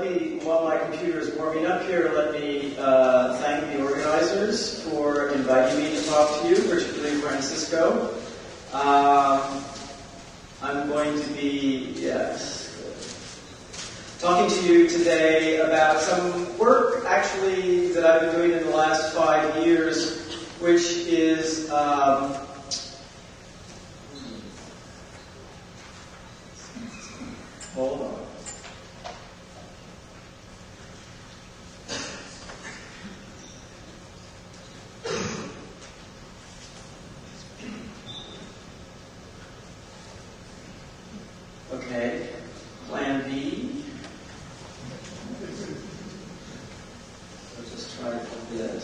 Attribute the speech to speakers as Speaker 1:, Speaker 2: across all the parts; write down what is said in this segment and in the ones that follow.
Speaker 1: while my computer is warming up here, let me thank the organizers for inviting me to talk to you, particularly Francisco. I'm going to be, talking to you today about some work, actually, that I've been doing in the last 5 years, which is hold on. Okay, plan B. So just try this.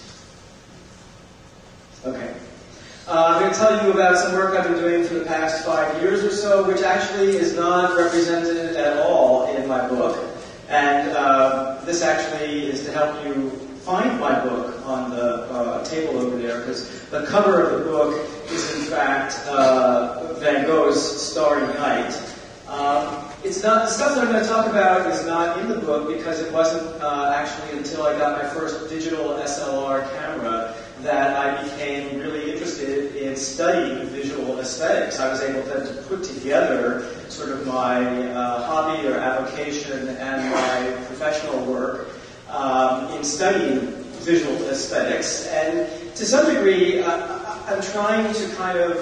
Speaker 1: Okay. I'm going to tell you about some work I've been doing for the past 5 years or so, which actually is not represented at all in my book. And this actually is to help you find my book on the table over there, because the cover of the book is in fact Van Gogh's Starry Night. It's not, the stuff that I'm going to talk about is not in the book because it wasn't actually until I got my first digital SLR camera that I became really interested in studying visual aesthetics. I was able then to put together sort of my hobby or avocation and my professional work in studying visual aesthetics. And to some degree, I'm trying to kind of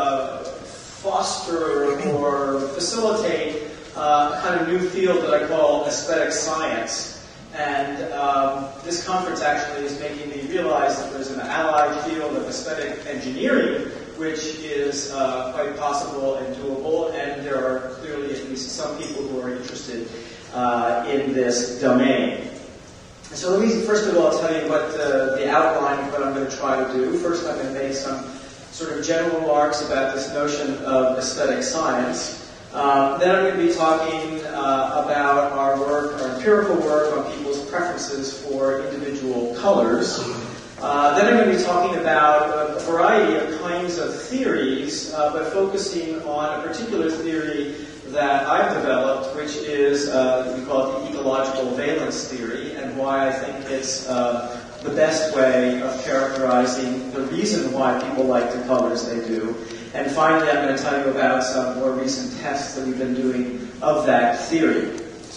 Speaker 1: foster or facilitate a kind of new field that I call aesthetic science. And this conference actually is making me realize that there's an allied field of aesthetic engineering, which is quite possible and doable, and there are clearly at least some people who are interested in this domain. So let me first of all tell you what the outline of what I'm going to try to do. First, I'm going to make some sort of general remarks about this notion of aesthetic science. Then I'm going to be talking about our work, our empirical work on people's preferences for individual colors. Then I'm going to be talking about a variety of kinds of theories, but focusing on a particular theory that I've developed, which is, we call it the ecological valence theory, and why I think it's the best way of characterizing the reason why people like the colors they do. And finally, I'm going to tell you about some more recent tests that we've been doing of that theory.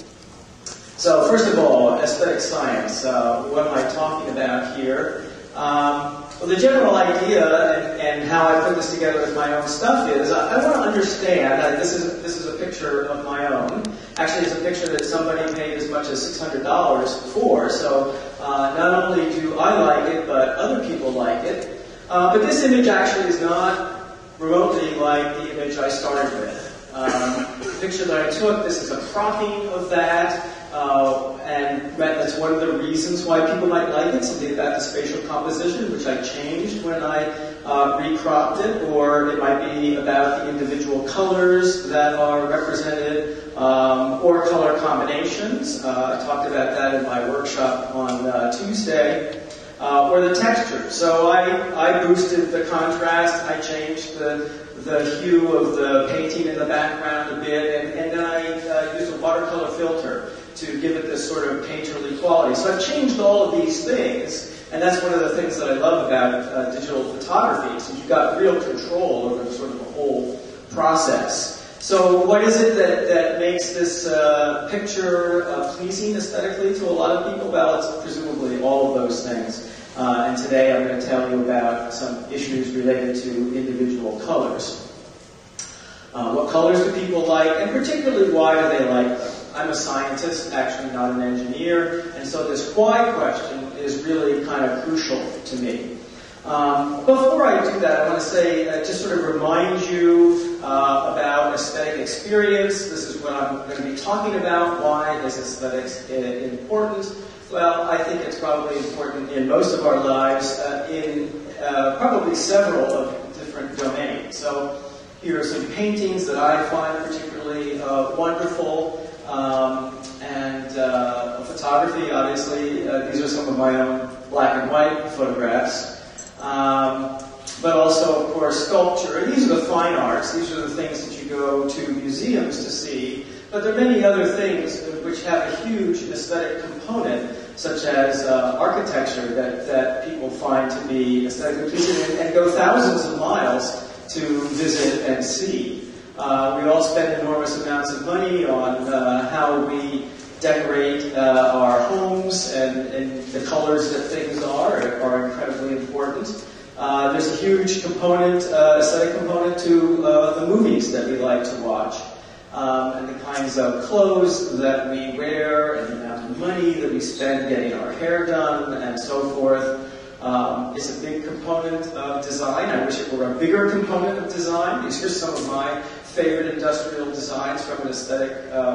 Speaker 1: So first of all, aesthetic science. What am I talking about here? Well, the general idea and how I put this together with my own stuff is I want to understand, this is a picture of my own. Actually, it's a picture that somebody paid as much as $600 for, so not only do I like it, but other people like it. But this image actually is not remotely like the image I started with. The picture that I took, this is a cropping of that, and that's one of the reasons why people might like it, something about the spatial composition, which I changed when I recropped it, or it might be about the individual colors that are represented, or color combinations. I talked about that in my workshop on Tuesday. Or the texture. So I boosted the contrast, I changed the hue of the painting in the background a bit, and then I used a watercolor filter to give it this sort of painterly quality. So I've changed all of these things, and that's one of the things that I love about digital photography, is you've got real control over sort of the whole process. So what is it that makes this picture pleasing aesthetically to a lot of people? Well, it's presumably all of those things. And today I'm going to tell you about some issues related to individual colors. What colors do people like, and particularly why do they like them? I'm a scientist, actually not an engineer, and so this why question is really kind of crucial to me. Before I do that, I want to say, just sort of remind you about aesthetic experience. This is what I'm going to be talking about. Why is aesthetics important? Well, I think it's probably important in most of our lives in probably several of different domains. So here are some paintings that I find particularly wonderful. And photography, obviously. These are some of my own black and white photographs. But also, of course, sculpture. And these are the fine arts. These are the things that you go to museums to see. But there are many other things which have a huge aesthetic component, such as architecture that people find to be aesthetically pleasing and go thousands of miles to visit and see. We all spend enormous amounts of money on how we decorate our homes, and the colors that things are incredibly important. There's a huge component, aesthetic component to the movies that we like to watch. And the kinds of clothes that we wear, and the amount of money that we spend getting our hair done, and so forth. It's a big component of design. I wish it were a bigger component of design. These are some of my favorite industrial designs from an aesthetic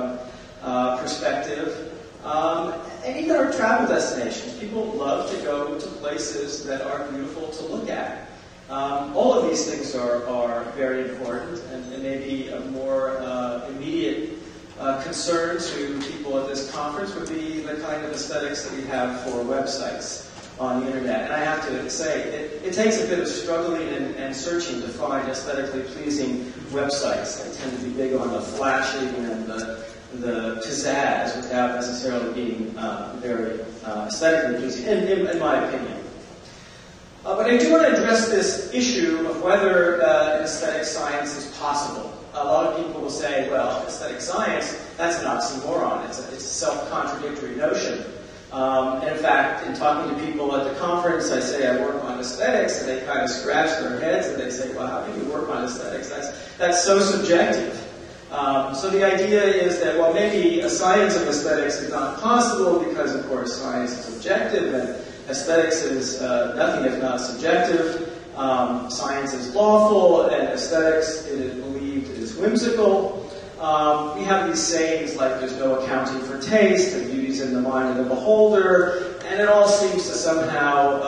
Speaker 1: perspective. And even our travel destinations. People love to go to places that are beautiful to look at. All of these things are very important, and maybe a more immediate concern to people at this conference would be the kind of aesthetics that we have for websites on the internet. And I have to say, it takes a bit of struggling and searching to find aesthetically pleasing websites. They tend to be big on the flashing and the pizzazz without necessarily being very aesthetically pleasing, in my opinion. But I do want to address this issue of whether aesthetic science is possible. A lot of people will say, well, aesthetic science, that's an oxymoron. It's a self-contradictory notion. And in fact, in talking to people at the conference, I say I work on aesthetics, and they kind of scratch their heads and they say, well, how can you work on aesthetics? That's so subjective. So the idea is that, well, maybe a science of aesthetics is not possible because, of course, science is objective, and aesthetics is nothing if not subjective. Science is lawful, and aesthetics, it is believed, is whimsical. We have these sayings like there's no accounting for taste, and beauty's in the mind of the beholder, and it all seems to somehow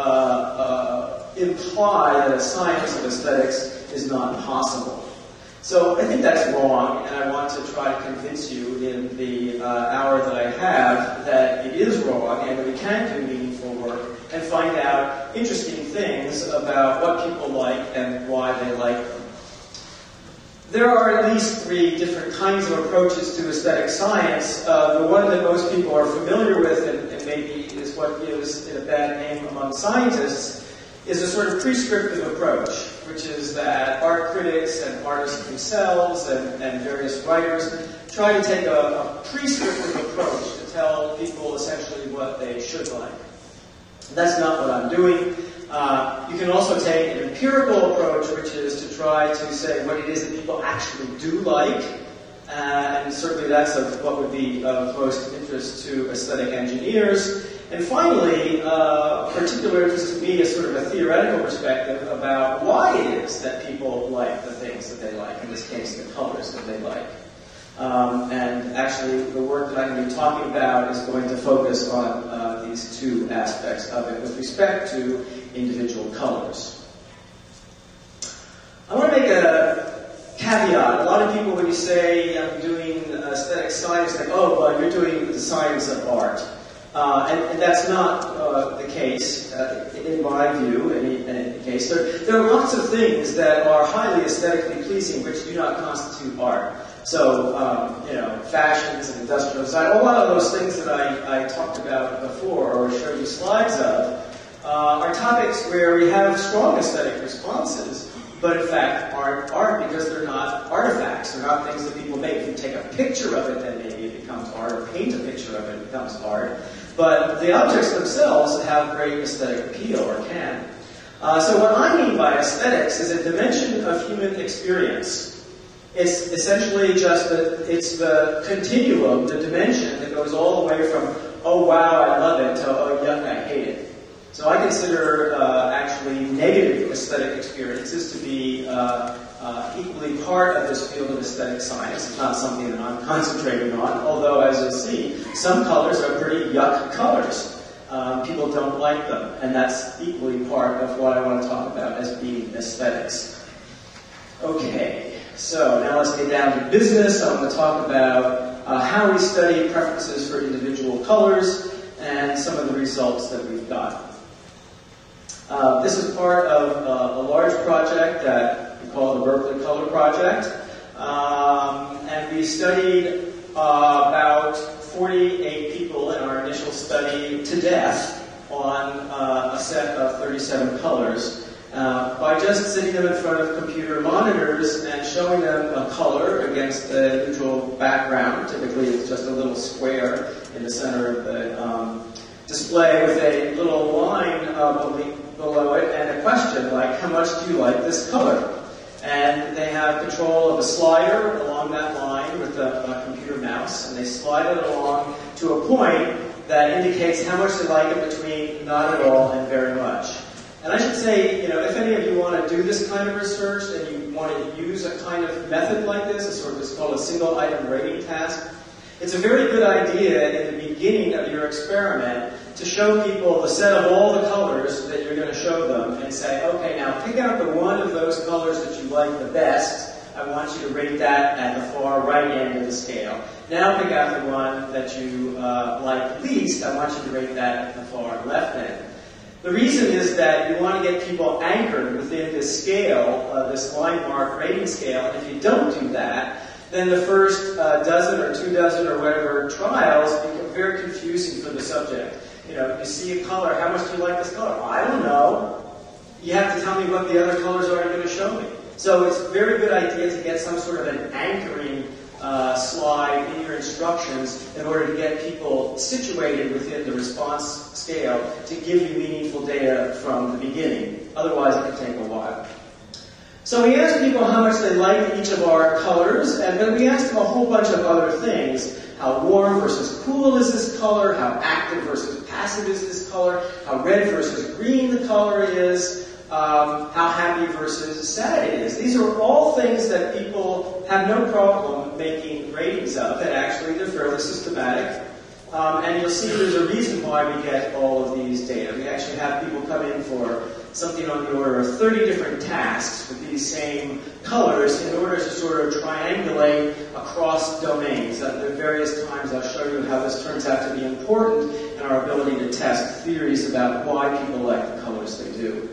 Speaker 1: imply that a science of aesthetics is not possible. So I think that's wrong, and I want to try to convince you in the hour that I have that it is wrong, and that we can do meaningful work and find out interesting things about what people like and why they like them. There are at least 3 different kinds of approaches to aesthetic science. The one that most people are familiar with, and maybe is what gives it a bad name among scientists, is a sort of prescriptive approach, which is that art critics and artists themselves and various writers try to take a prescriptive approach to tell people essentially what they should like. That's not what I'm doing. You can also take an empirical approach, which is to try to say what it is that people actually do like, and certainly that's what would be of most interest to aesthetic engineers. And finally, particular interest to me is sort of a theoretical perspective about why it is that people like the things that they like, in this case, the colors that they like. And actually, the work that I'm going to be talking about is going to focus on these 2 aspects of it with respect to individual colors. I want to make a caveat. A lot of people, when you say I'm doing aesthetic science, think, oh, well, you're doing the science of art. And that's not the case, in my view, in any case. There are lots of things that are highly aesthetically pleasing which do not constitute art. So, fashions and industrial design, a lot of those things that I talked about before or showed you slides of are topics where we have strong aesthetic responses, but in fact aren't art because they're not artifacts. They're not things that people make. If you take a picture of it, then maybe it becomes art, or paint a picture of it, it becomes art. But the objects themselves have great aesthetic appeal, or can. So what I mean by aesthetics is a dimension of human experience. It's essentially just it's the continuum, the dimension that goes all the way from, oh wow, I love it, to, oh yuck, I hate it. So I consider actually negative aesthetic experiences to be equally part of this field of aesthetic science. It's not something that I'm concentrating on, although as you'll see, some colors are pretty yuck colors. People don't like them, and that's equally part of what I want to talk about as being aesthetics. Okay, so now let's get down to business. I'm going to talk about how we study preferences for individual colors and some of the results that we've got. This is part of a large project that we call the Berkeley Color Project. And we studied about 48 people in our initial study to death on a set of 37 colors by just sitting them in front of computer monitors and showing them a color against a neutral background. Typically it's just a little square in the center of the display with a little line below it and a question like, how much do you like this color? And they have control of a slider along that line with a computer mouse, and they slide it along to a point that indicates how much they like it between not at all and very much. And I should say, if any of you want to do this kind of research and you want to use a kind of method like this, it's called a single item rating task, it's a very good idea in the beginning of your experiment to show people the set of all the colors that you're going to show them and say, okay, now pick out the one of those colors that you like the best. I want you to rate that at the far right end of the scale. Now pick out the one that you like least. I want you to rate that at the far left end. The reason is that you want to get people anchored within this scale, this line mark rating scale, and if you don't do that, then the first dozen or 2 dozen or whatever trials become very confusing for the subject. You see a color, how much do you like this color? Well, I don't know. You have to tell me what the other colors are you're going to show me. So it's a very good idea to get some sort of an anchoring slide in your instructions in order to get people situated within the response scale to give you meaningful data from the beginning. Otherwise, it can take a while. So we asked people how much they like each of our colors, and then we asked them a whole bunch of other things. How warm versus cool is this color? How active versus passive is this color? How red versus green the color is? How happy versus sad it is. These are all things that people have no problem making ratings of, and actually they're fairly systematic. And you'll see there's a reason why we get all of these data. We actually have people come in for something on the order of 30 different tasks with these same colors in order to sort of triangulate across domains. At the various times I'll show you how this turns out to be important in our ability to test theories about why people like the colors they do.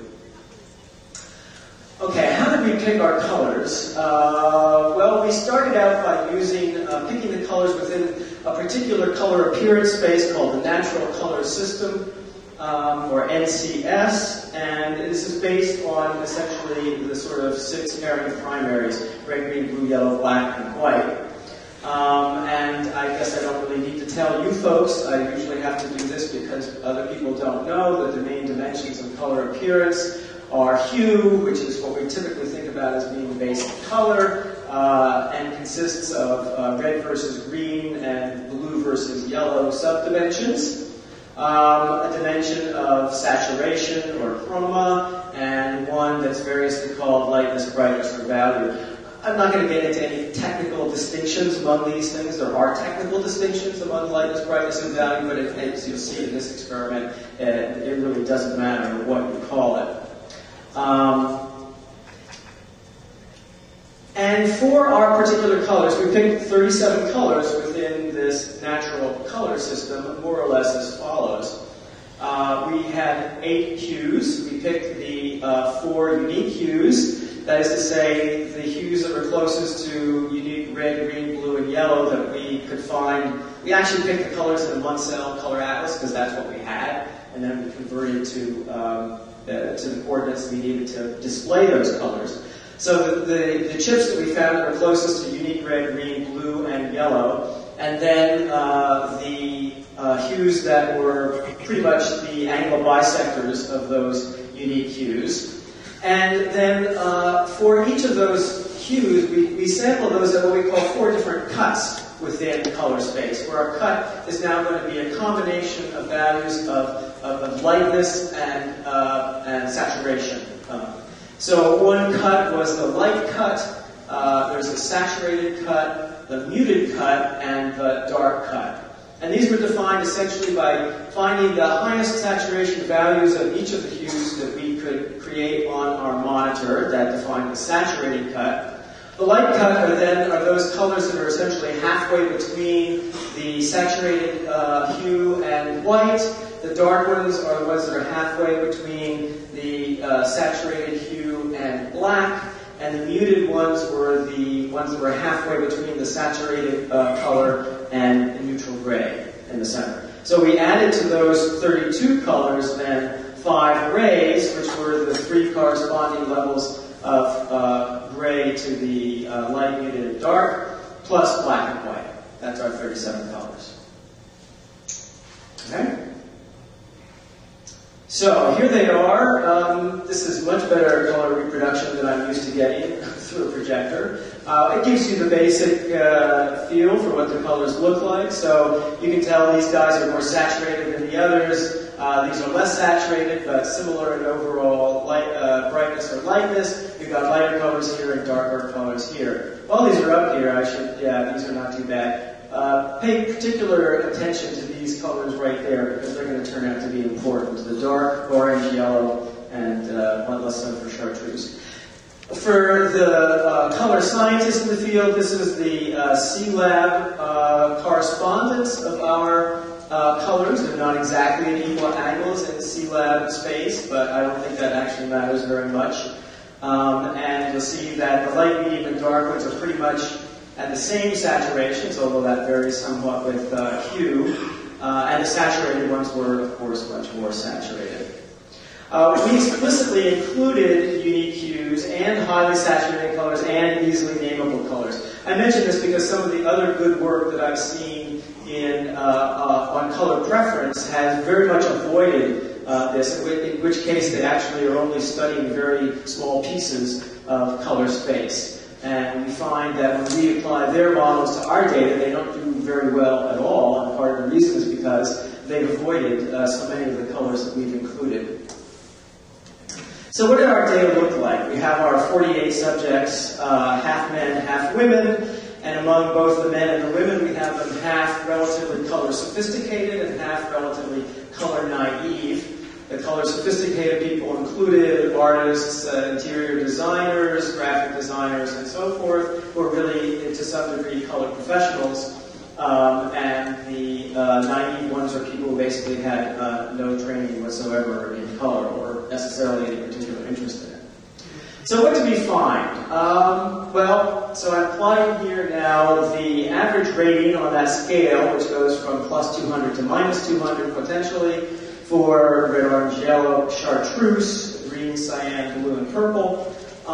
Speaker 1: Okay, how did we pick our colors? Well, we started out by picking the colors within a particular color appearance space called the Natural Color System, or NCS, and this is based on essentially the sort of 6 pairing of primaries: red, green, blue, yellow, black, and white. And I guess I don't really need to tell you folks, I usually have to do this because other people don't know that the main dimensions of color appearance are hue, which is what we typically think about as being basic color, and consists of red versus green and blue versus yellow subdimensions. A dimension of saturation or chroma, and one that's variously called lightness, brightness, or value. I'm not going to get into any technical distinctions among these things. There are technical distinctions among lightness, brightness, and value, but as you'll see in this experiment, it really doesn't matter what you call it. And for our particular colors, we picked 37 colors within this natural color system, more or less as follows. We had 8 hues. We picked the 4 unique hues. That is to say, the hues that were closest to unique red, green, blue, and yellow that we could find. We actually picked the colors in the one-cell color atlas because that's what we had, and then we converted to the coordinates we needed to display those colors. So the chips that we found that were closest to unique red, green, blue, and yellow, and then the hues that were pretty much the angle bisectors of those unique hues. And then for each of those hues, we sampled those at what we call 4 different cuts within color space, where our cut is now going to be a combination of values of lightness and saturation. So one cut was the light cut, there's a saturated cut, the muted cut, and the dark cut. And these were defined essentially by finding the highest saturation values of each of the hues that we could create on our monitor that defined the saturated cut. The light cut are those colors that are essentially halfway between the saturated hue and white. The dark ones are the ones that are halfway between the saturated hue and black. and the muted ones were the ones that were halfway between the saturated color and the neutral gray in the center. So we added to those 32 colors then 5 grays, which were the 3 corresponding levels of gray to the light, muted, and dark, plus black and white. That's our 37 colors. Okay? So here they are. This is much better color reproduction than I'm used to getting through a projector. It gives you the basic feel for what the colors look like. So you can tell these guys are more saturated than the others. These are less saturated, but similar in overall brightness or lightness. You've got lighter colors here and darker colors here. While these are up here, these are not too bad. Pay particular attention to these colors right there because they're going to turn out to be important. The dark, orange, yellow, and one less so for chartreuse. For the color scientists in the field, this is the C-Lab correspondence of our colors. They're not exactly at equal angles in the C-Lab space, but I don't think that actually matters very much. And you'll see that the light, medium, and dark ones are pretty much at the same saturations, although that varies somewhat with hue. And the saturated ones were, of course, much more saturated. We explicitly included unique hues and highly saturated colors and easily nameable colors. I mention this because some of the other good work that I've seen on color preference has very much avoided this, in which case they actually are only studying very small pieces of color space. And we find that when we apply their models to our data, they don't do very well at all. And part of the reason is because they've avoided so many of the colors that we've included. So what did our data look like? We have our 48 subjects, half men, half women. And among both the men and the women, we have them half relatively color sophisticated and half relatively color naive. The color sophisticated people included artists, interior designers, graphic designers, and so forth, who are really, to some degree, color professionals. And the naive ones are people who basically had no training whatsoever in color or necessarily any particular interest in it. So what did we find? So I'm applying here now the average rating on that scale, which goes from plus 200 to minus 200 potentially, for red, orange, yellow, chartreuse, green, cyan, blue, and purple.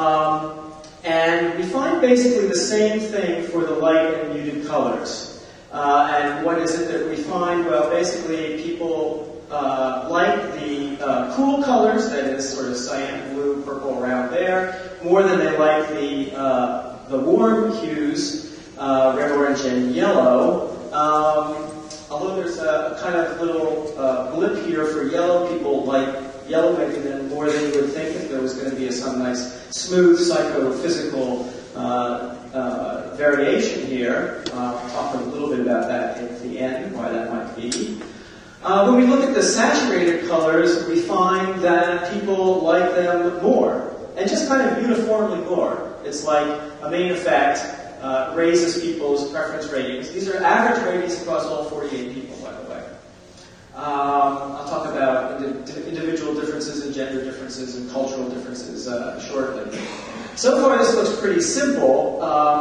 Speaker 1: And we find basically the same thing for the light and muted colors. And what is it that we find? Well, basically people like the cool colors, that is sort of cyan, blue, purple around there, more than they like the warm hues, red, orange, and yellow. Although there's a kind of little blip here for yellow, people like yellow maybe then more than you would think if there was going to be some nice smooth psychophysical variation here. I'll talk a little bit about that at the end, why that might be. When we look at the saturated colors, we find that people like them more, and just kind of uniformly more. It's like a main effect. Raises people's preference ratings. These are average ratings across all 48 people, by the way. I'll talk about individual differences and gender differences and cultural differences shortly. So far, this looks pretty simple.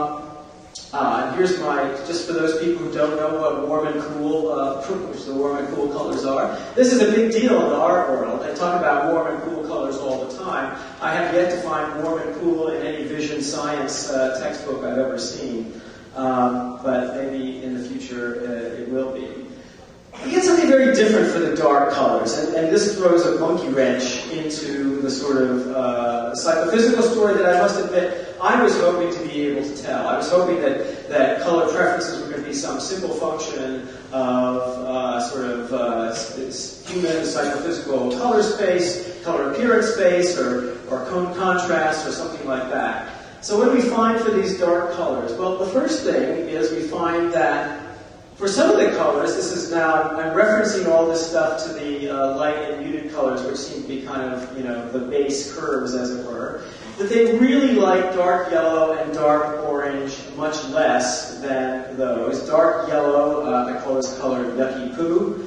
Speaker 1: And here's just for those people who don't know what warm and cool, which the warm and cool colors are. This is a big deal in the art world. They talk about warm and cool colors all the time. I have yet to find warm and cool in any vision science textbook I've ever seen. But maybe in the future it will be. We get something very different for the dark colors, and this throws a monkey wrench into the sort of psychophysical story that I must admit I was hoping to be able to tell. I was hoping that color preferences were going to be some simple function of human psychophysical color space, color appearance space, or cone contrast, or something like that. So what do we find for these dark colors? Well, the first thing is we find that for some of the colors, this is now, I'm referencing all this stuff to the light and muted colors, which seem to be kind of, the base curves, as it were, that they really like dark yellow and dark orange much less than those. Dark yellow, I call this color yucky poo,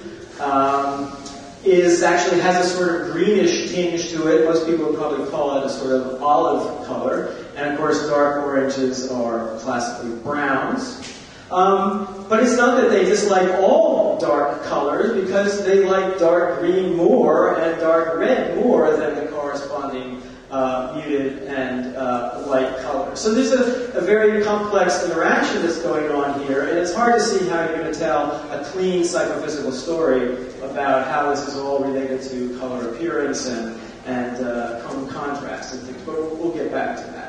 Speaker 1: has a sort of greenish tinge to it. Most people would probably call it a sort of olive color. And of course, dark oranges are classically browns. But it's not that they dislike all dark colors, because they like dark green more and dark red more than the corresponding muted and light colors. So there's a very complex interaction that's going on here, and it's hard to see how you're going to tell a clean psychophysical story about how this is all related to color appearance and contrast and things, but we'll get back to that.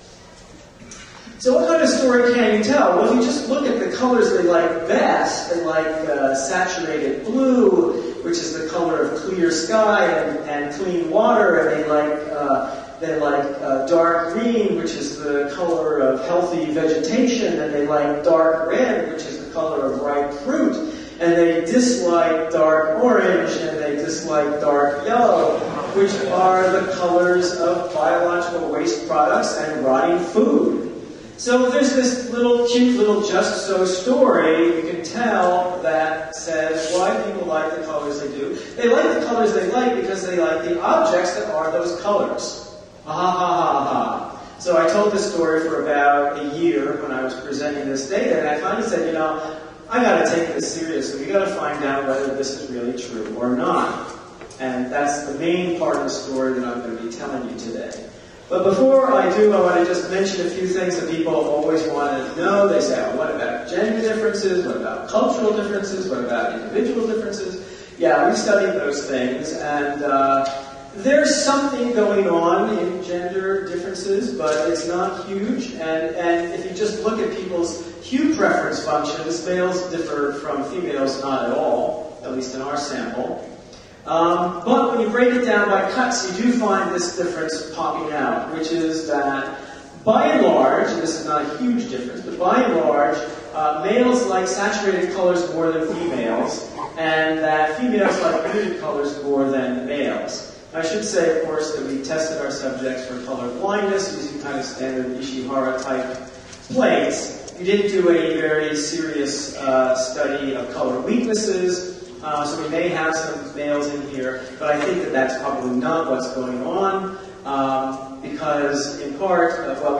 Speaker 1: So what kind of story can you tell? Well, if you just look at the colors they like best, they like saturated blue, which is the color of clear sky and clean water, and they like dark green, which is the color of healthy vegetation, and they like dark red, which is the color of ripe fruit, and they dislike dark orange, and they dislike dark yellow, which are the colors of biological waste products and rotting food. So there's this cute little just so story you can tell that says why people like the colors they do. They like the colors they like because they like the objects that are those colors. Ha ha ha ha. So I told this story for about a year when I was presenting this data, and I finally said, I got to take this seriously. We got to find out whether this is really true or not. And that's the main part of the story that I'm going to be telling you today. But before I do, I want to just mention a few things that people always want to know. They say, what about gender differences? What about cultural differences? What about individual differences? Yeah, we studied those things, and there's something going on in gender differences, but it's not huge. And if you just look at people's hue preference functions, males differ from females not at all, at least in our sample. But when you break it down by cuts, you do find this difference popping out, which is that, by and large, and this is not a huge difference, but by and large, males like saturated colors more than females, and that females like muted colors more than males. I should say, of course, that we tested our subjects for color blindness using kind of standard Ishihara-type plates. We didn't do a very serious study of color weaknesses. So we may have some males in here, but I think that that's probably not what's going on, because in part,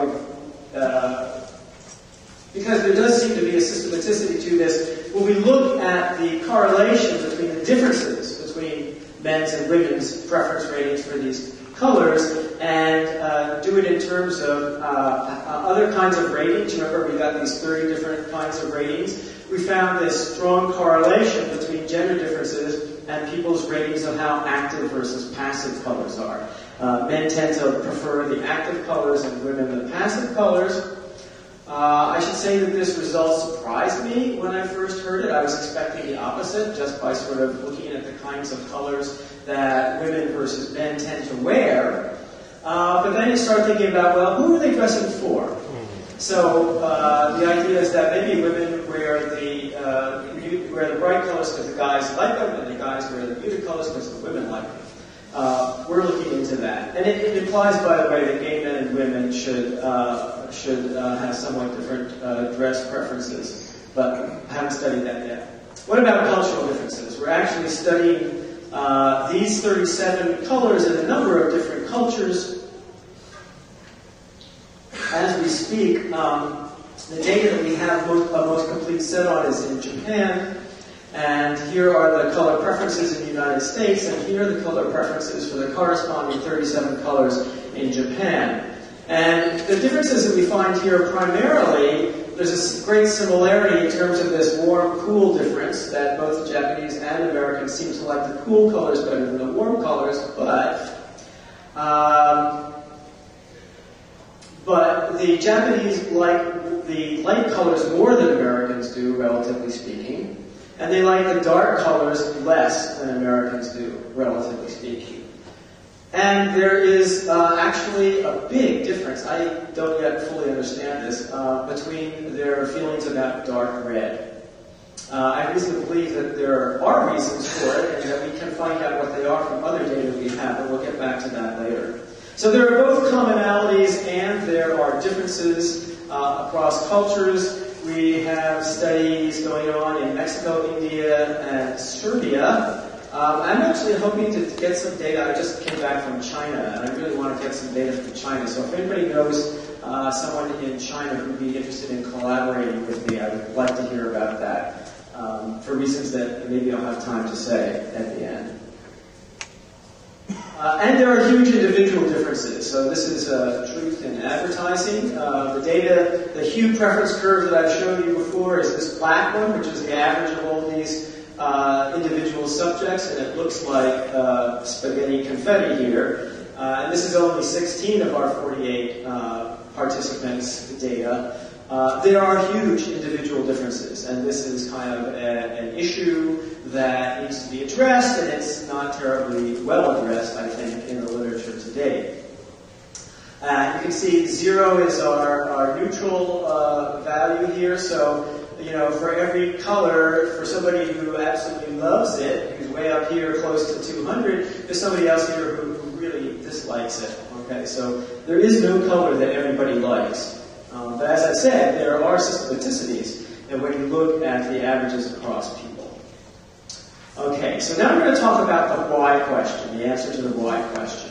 Speaker 1: because there does seem to be a systematicity to this. When we look at the correlation between the differences between men's and women's preference ratings for these colors, and do it in terms of other kinds of ratings. Remember, we got these 30 different kinds of ratings. We found this strong correlation between gender differences and people's ratings of how active versus passive colors are. Men tend to prefer the active colors and women the passive colors. I should say that this result surprised me when I first heard it. I was expecting the opposite, just by sort of looking at the kinds of colors that women versus men tend to wear. But then you start thinking about, well, who are they dressing for? So the idea is that maybe women wear the bright colors because the guys like them, and the guys wear the muted colors because the women like them. We're looking into that, and it implies, by the way, that gay men and women should have somewhat different dress preferences, but I haven't studied that yet. What about cultural differences? We're actually studying these 37 colors in a number of different cultures. As we speak, the data that we have a most complete set on is in Japan, and here are the color preferences in the United States, and here are the color preferences for the corresponding 37 colors in Japan. And the differences that we find here primarily, there's a great similarity in terms of this warm-cool difference, that both Japanese and Americans seem to like the cool colors better than the warm colors, but the Japanese like the light colors more than Americans do, relatively speaking, and they like the dark colors less than Americans do, relatively speaking. And there is actually a big difference, I don't yet fully understand this, between their feelings about dark red. I reason to believe that there are reasons for it, and that we can find out what they are from other data we have, and we'll get back to that later. So there are both commonalities and there are differences across cultures. We have studies going on in Mexico, India, and Serbia I'm actually hoping to get some data. I just came back from China, and I really want to get some data from China. So if anybody knows someone in China who would be interested in collaborating with me, I would like to hear about that for reasons that maybe I'll have time to say at the end. And there are huge individual differences. So this is truth in advertising. The data, the hue preference curve that I've shown you before is this black one, which is the average of all these individual subjects, and it looks like spaghetti confetti here. And this is only 16 of our 48 participants' data. There are huge individual differences, and this is kind of an issue that needs to be addressed, and it's not terribly well addressed, I think, in the literature today. You can see 0 is our neutral value here, so you know, for every color, for somebody who absolutely loves it, who's way up here close to 200, there's somebody else here who really dislikes it. Okay, so there is no color that everybody likes. But as I said, there are systematicies, and when you look at the averages across people. Okay, so now we're going to talk about the why question, the answer to the why question.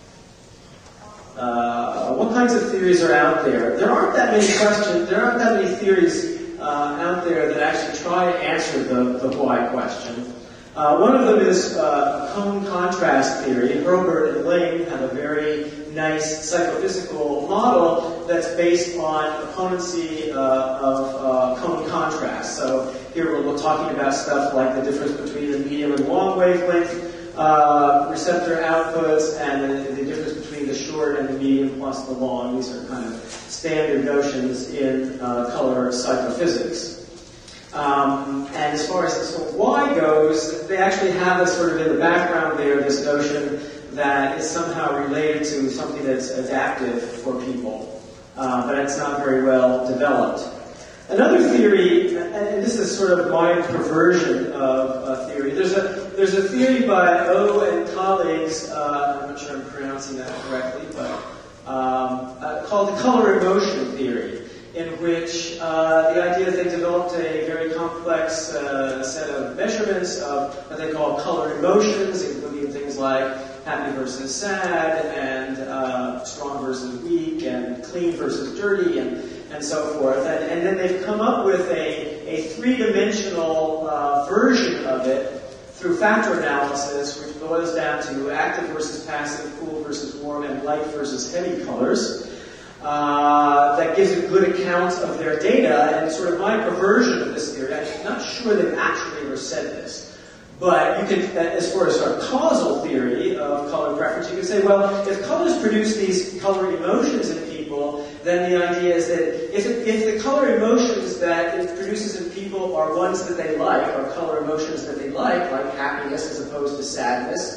Speaker 1: What kinds of theories are out there? There aren't that many questions, there aren't that many theories out there that actually try to answer the why question. One of them is cone contrast theory. Hurlburt and Ling have a very nice psychophysical model that's based on opponency of cone contrast. So here we're talking about stuff like the difference between the medium and long wavelength receptor outputs, and the difference between the short and the medium plus the long. These are kind of standard notions in color psychophysics. And as far as the why goes, they actually have this sort of in the background there, this notion that is somehow related to something that's adaptive for people, but it's not very well developed. Another theory, and this is sort of my perversion of a theory, there's a theory by O and colleagues, I'm not sure I'm pronouncing that correctly, but called the color emotion theory, in which the idea that they developed a very complex set of measurements of what they call color emotions, including things like happy versus sad, and strong versus weak, and clean versus dirty, and so forth. And then they've come up with a three-dimensional version of it through factor analysis, which boils down to active versus passive, cool versus warm, and light versus heavy colors. That gives a good account of their data, and sort of my perversion of this theory. I'm not sure they've actually ever said this, but you could, as far as our causal theory of color preference, you could say, well, if colors produce these color emotions in people, then the idea is that if the color emotions that it produces in people are ones that they like, or color emotions that they like happiness as opposed to sadness,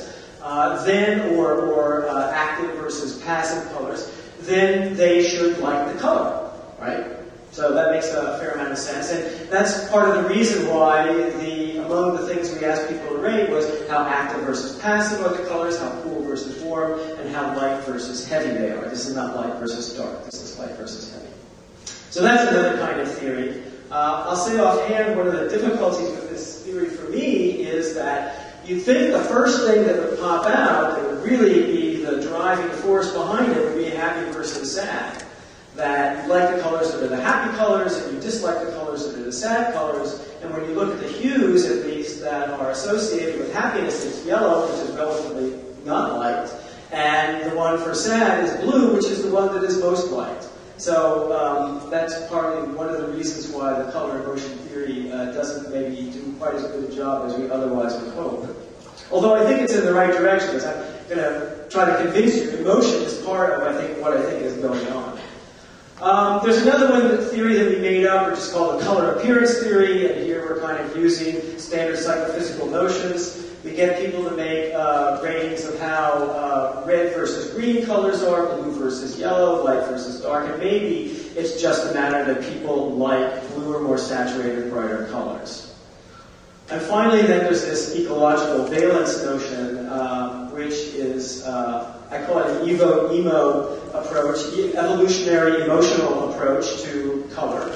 Speaker 1: or active versus passive colors, then they should like the color, right? So that makes a fair amount of sense, and that's part of the reason why among the things we asked people to rate was how active versus passive are the colors, how cool versus warm, and how light versus heavy they are. This is not light versus dark, this is light versus heavy. So that's another kind of theory. I'll say offhand, one of the difficulties with this theory for me is that you'd think the first thing that would pop out that would really be the driving force behind it would be happy versus sad. That you like the colors that are the happy colors, and you dislike the colors that are the sad colors. And when you look at the hues, at least, that are associated with happiness, it's yellow, which is relatively not liked. And the one for sad is blue, which is the one that is most liked. So that's partly one of the reasons why the color emotion theory doesn't maybe do quite as good a job as we otherwise would hope. Although I think it's in the right direction, because I'm going to try to convince you emotion is part of what I think is going on. There's another one, the theory that we made up, which is called the color appearance theory, and here we're kind of using standard psychophysical notions. We get people to make ratings of how red versus green colors are, blue versus yellow, light versus dark, and maybe it's just a matter that people like bluer, more saturated, brighter colors. And finally, then there's this ecological valence notion, which is, I call it an EVO-EMO approach, evolutionary emotional approach to color.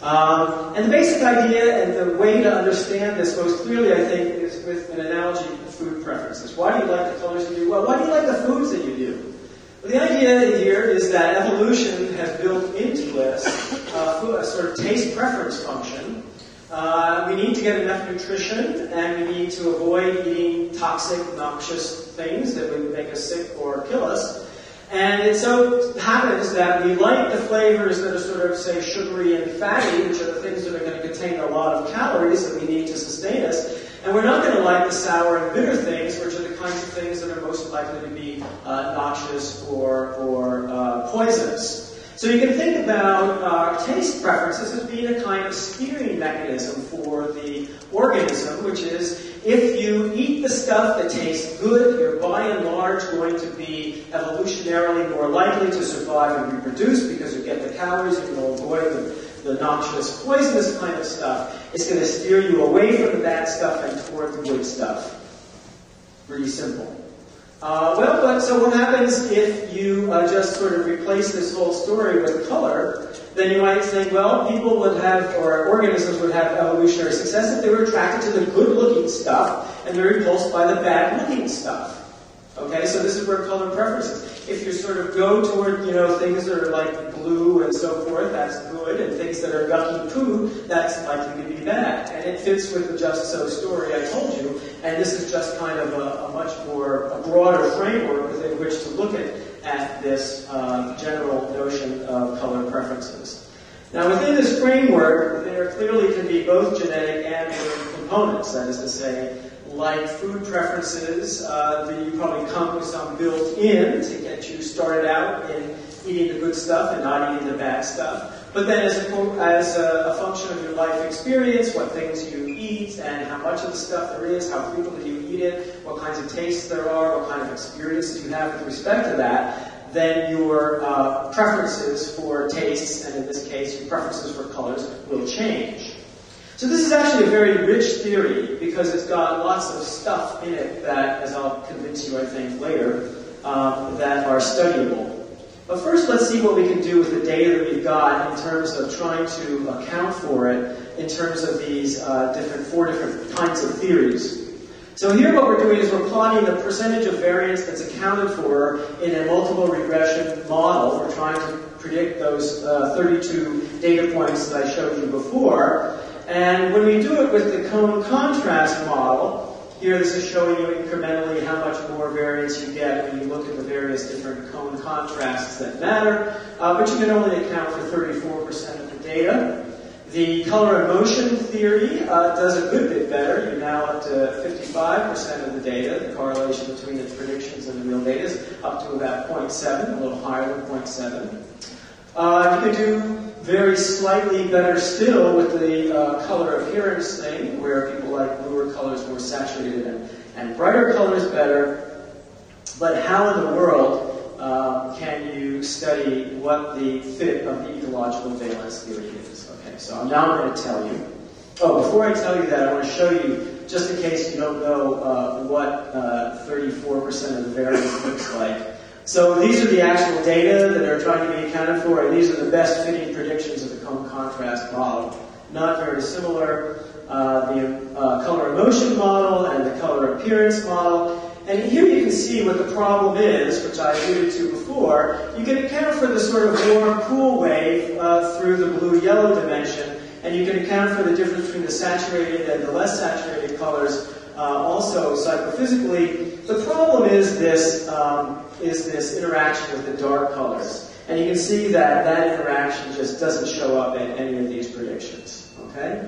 Speaker 1: And the basic idea and the way to understand this most clearly, I think, is with an analogy to food preferences. Why do you like the colors you do? Well, why do you like the foods that you do? Well, the idea here is that evolution has built into us a sort of taste preference function. We need to get enough nutrition, and we need to avoid eating toxic, noxious things that would make us sick or kill us. And it so happens that we like the flavors that are sort of, say, sugary and fatty, which are the things that are going to contain a lot of calories that we need to sustain us. And we're not going to like the sour and bitter things, which are the kinds of things that are most likely to be noxious or poisonous. So you can think about taste preferences as being a kind of steering mechanism for the organism, which is if you eat the stuff that tastes good, you're by and large going to be evolutionarily more likely to survive and reproduce because you get the calories and you'll avoid the noxious, poisonous kind of stuff. It's going to steer you away from the bad stuff and toward the good stuff. Pretty simple. So what happens if you just sort of replace this whole story with color? Then you might think, well, people would have, or organisms would have evolutionary success if they were attracted to the good-looking stuff and they're repulsed by the bad-looking stuff. Okay, so this is where color preferences. If you sort of go toward, things that are like blue and so forth, that's good, and things that are yucky poo, that's likely to be bad. And it fits with the Just So story I told you, and this is just kind of a much more, a broader framework within which to look at this general notion of color preferences. Now, within this framework, there clearly can be both genetic and genetic components, that is to say, like food preferences, you probably come with some built in to get you started out in eating the good stuff and not eating the bad stuff. But then as a function of your life experience, what things you eat and how much of the stuff there is, how frequently you eat it, what kinds of tastes there are, what kind of experiences you have with respect to that, then your preferences for tastes, and in this case your preferences for colors, will change. So this is actually a very rich theory because it's got lots of stuff in it that, as I'll convince you I think later, that are studyable. But first let's see what we can do with the data that we've got in terms of trying to account for it in terms of these four different kinds of theories. So here what we're doing is we're plotting the percentage of variance that's accounted for in a multiple regression model. We're trying to predict those 32 data points that I showed you before. And when we do it with the cone contrast model, here this is showing you incrementally how much more variance you get when you look at the various different cone contrasts that matter, but you can only account for 34% of the data. The color and motion theory does a good bit better. You're now up to 55% of the data. The correlation between its predictions and the real data is up to about 0.7, a little higher than 0.7. You can do very slightly better still with the color appearance thing, where people like bluer colors, more saturated, and brighter colors better. But how in the world can you study what the fit of the ecological valence theory is? Okay, so now I'm going to tell you. Oh, before I tell you that, I want to show you, just in case you don't know what 34% of the variance looks like. So these are the actual data that are trying to be accounted for, and these are the best fitting predictions of the cone contrast model. Not very similar. The color and motion model and the color appearance model. And here you can see what the problem is, which I alluded to before. You can account for the sort of warm-cool wave through the blue-yellow dimension, and you can account for the difference between the saturated and the less saturated colors also psychophysically. The problem is this interaction with the dark colors. And you can see that interaction just doesn't show up in any of these predictions. Okay?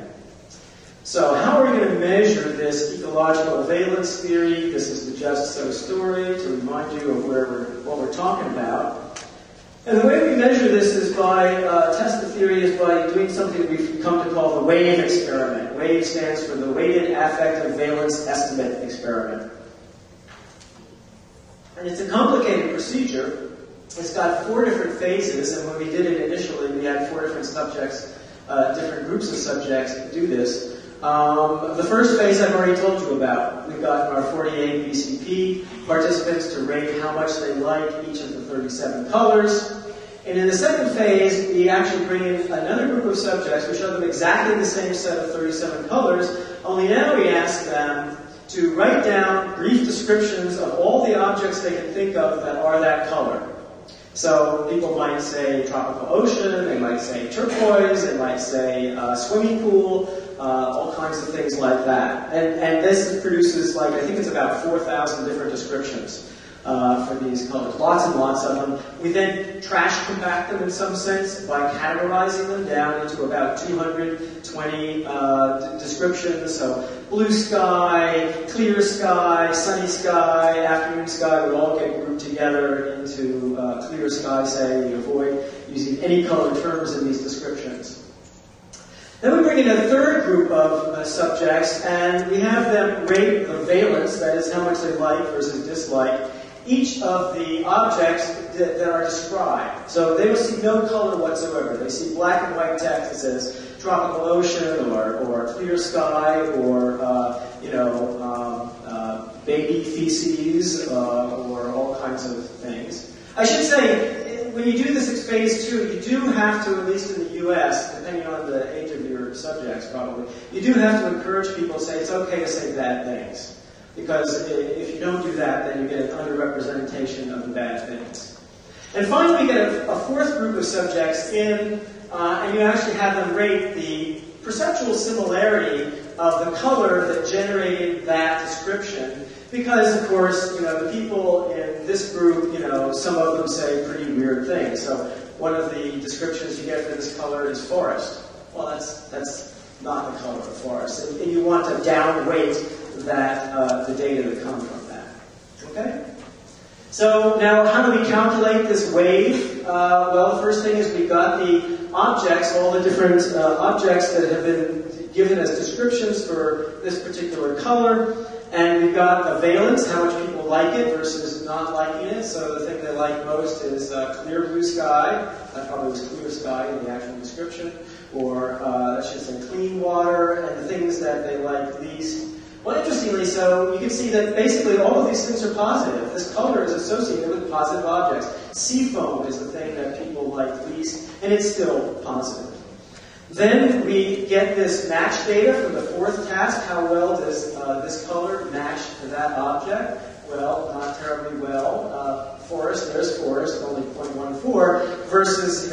Speaker 1: So how are we going to measure this ecological valence theory? This is the Just So story to remind you of what we're talking about. And the way we measure this is by, test the theory is by doing something that we've come to call the WAVE experiment. WAVE stands for the Weighted Affective Valence Estimate Experiment. And it's a complicated procedure. It's got 4 different phases, and when we did it initially, we had 4 different subjects, different groups of subjects do this. The first phase I've already told you about. We've got our 48 BCP participants to rate how much they like each of the 37 colors. And in the second phase, we actually bring in another group of subjects. We show them exactly the same set of 37 colors, only now we ask them to write down brief descriptions of all the objects they can think of that are that color. So people might say tropical ocean, they might say turquoise, they might say swimming pool, all kinds of things like that. And this produces, like, I think it's about 4,000 different descriptions for these colors. Lots and lots of them. We then trash compact them in some sense by categorizing them down into about 220 descriptions. So blue sky, clear sky, sunny sky, afternoon sky would all get grouped together into clear sky, say. We avoid using any color terms in these descriptions. Then we bring in a third group of subjects, and we have them rate the valence, that is how much they like versus dislike, each of the objects that are described. So they will see no color whatsoever. They see black and white text that says tropical ocean or clear sky or baby feces or all kinds of things. I should say, when you do this phase 2, you do have to, at least in the U.S., depending on the age of your subjects probably, you do have to encourage people to say it's okay to say bad things. Because if you don't do that, then you get an underrepresentation of the bad things. And finally, we get a fourth group of subjects in, and you actually have them rate the perceptual similarity of the color that generated that description. Because, of course, the people in this group, some of them say pretty weird things. So one of the descriptions you get for this color is forest. Well, that's not the color of forest. And you want to downweight the data that come from that. Okay? So now, how do we calculate this wave? Well, the first thing is we've got the objects, all the different objects that have been given as descriptions for this particular color. And we've got the valence, how much people like it versus not liking it. So the thing they like most is clear blue sky. That probably was clear sky in the actual description. Or let's just say clean water, and the things that they like least. Well, interestingly, so you can see that basically all of these things are positive. This color is associated with positive objects. Seafoam is the thing that people like least, and it's still positive. Then we get this match data from the fourth task. How well does this color match to that object? Well, not terribly well. Forest, there's forest, only 0.14, versus,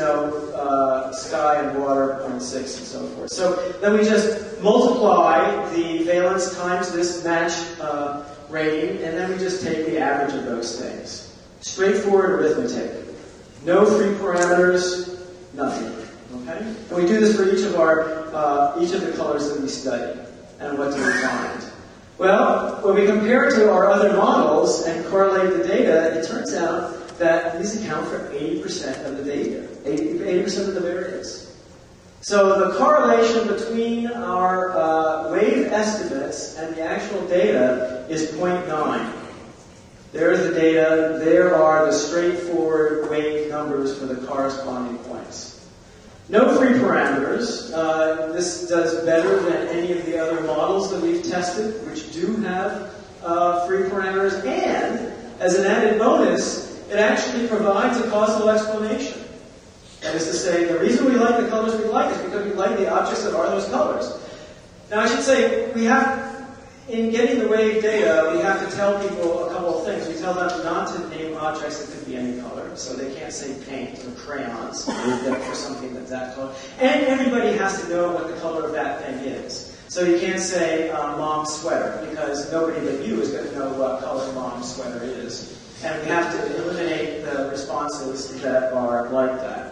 Speaker 1: sky and water, 0.6, and so forth. So then we just multiply the valence times this match rating, and then we just take the average of those things. Straightforward arithmetic. No free parameters, nothing. Okay? And we do this for each of the colors that we study. And what do we find? Well, when we compare it to our other models and correlate the data, it turns out that these account for 80% of the data, 80% of the variance. So the correlation between our wave estimates and the actual data is 0.9. There's the data. There are the straightforward wave numbers for the corresponding points. No free parameters. This does better than any of the other models that we've tested, which do have free parameters. And, as an added bonus, it actually provides a causal explanation. That is to say, the reason we like the colors we like is because we like the objects that are those colors. Now, I should say, in getting the wave data, we have to tell people a couple of things. We tell them not to name objects that could be any color, so they can't say paint or crayons for something that's that color. And everybody has to know what the color of that thing is. So you can't say mom's sweater, because nobody but you is going to know what color mom's sweater is. And we have to eliminate the responses that are like that.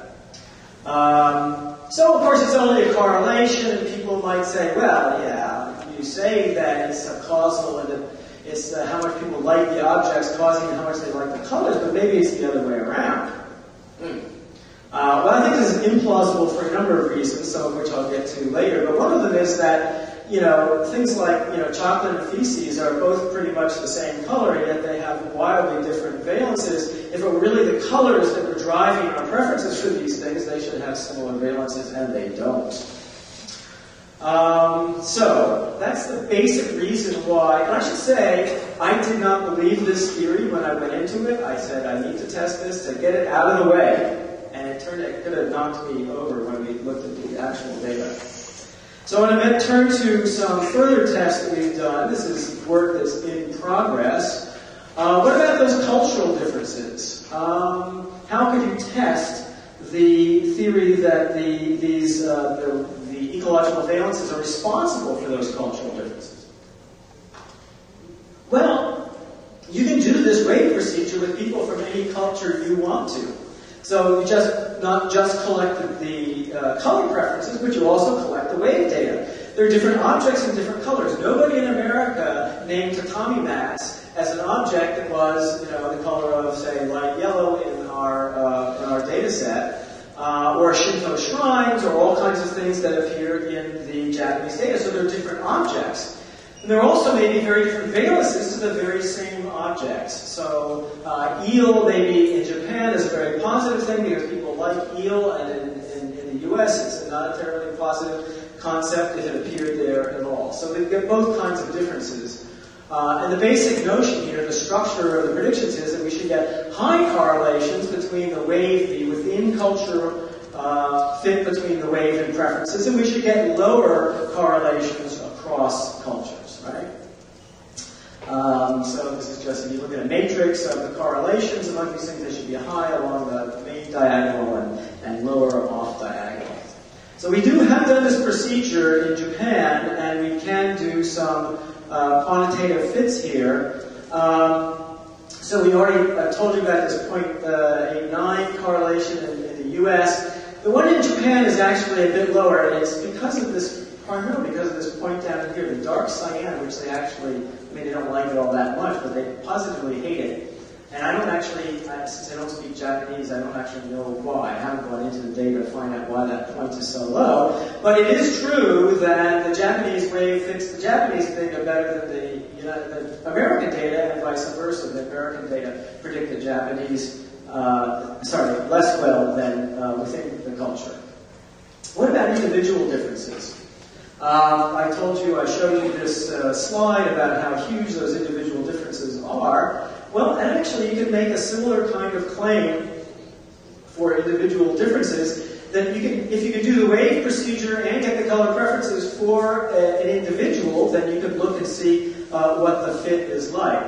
Speaker 1: So, of course, it's only a correlation, and people might say, well, yeah, you say that it's a causal and it's how much people like the objects causing how much they like the colors, but maybe it's the other way around. Well, I think this is implausible for a number of reasons, some of which I'll get to later, but one of them is that, things like, chocolate and feces are both pretty much the same color, yet they have wildly different valences. If it were really the colors that were driving our preferences for these things, they should have similar valences, and they don't. So, that's the basic reason why, and I should say, I did not believe this theory when I went into it. I said, I need to test this to get it out of the way. And it it could have knocked me over when we looked at the actual data. So I'm going to turn to some further tests that we've done. This is work that's in progress. What about those cultural differences? How could you test the theory that the ecological valences are responsible for those cultural differences? Well, you can do this wave procedure with people from any culture you want to. So you not just collect the color preferences, but you also collect the wave data. There are different objects in different colors. Nobody in America named Tatami mats as an object that was, the color of, say, light yellow in our data set, or Shinto shrines, or all kinds of things that appear in the Japanese data. So they're different objects. And there also may be very different valences to the very same objects. So eel maybe in Japan is a very positive thing because people like eel, and in the US it's not a terribly positive concept if it appeared there at all. So we get both kinds of differences. And the basic notion here, the structure of the predictions is that we should get high correlations between the wave, the within culture fit between the wave and preferences, and we should get lower correlations across cultures, right? So this is just, if you look at a matrix of the correlations among these things, they should be high along the main diagonal and lower off diagonal. So we have done this procedure in Japan, and we can do some quantitative fits here. So we already told you about this 0.89 correlation in the US. The one in Japan is actually a bit lower, and it's primarily because of this point down here, the dark cyan, which they don't like it all that much, but they positively hate it. And I don't actually, since I don't speak Japanese, I don't actually know why. I haven't gone into the data to find out why that point is so low. But it is true that the Japanese wave fits the Japanese data better than the American data, and vice versa. The American data predict the Japanese, less well than within the culture. What about individual differences? I showed you this slide about how huge those individual differences are. Well, and actually you can make a similar kind of claim for individual differences that if you can do the wave procedure and get the color preferences for an individual, then you can look and see what the fit is like.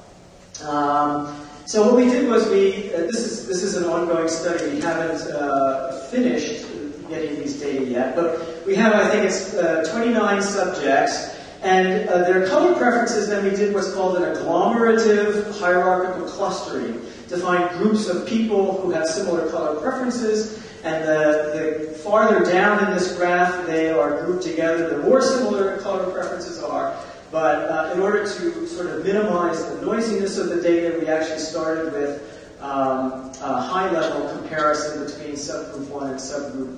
Speaker 1: So what we did was this is an ongoing study. We haven't finished getting these data yet, but we have, I think it's 29 subjects. And their color preferences, then we did what's called an agglomerative hierarchical clustering to find groups of people who have similar color preferences. And the farther down in this graph they are grouped together, the more similar color preferences are. But in order to sort of minimize the noisiness of the data, we actually started with a high-level comparison between subgroup 1 and subgroup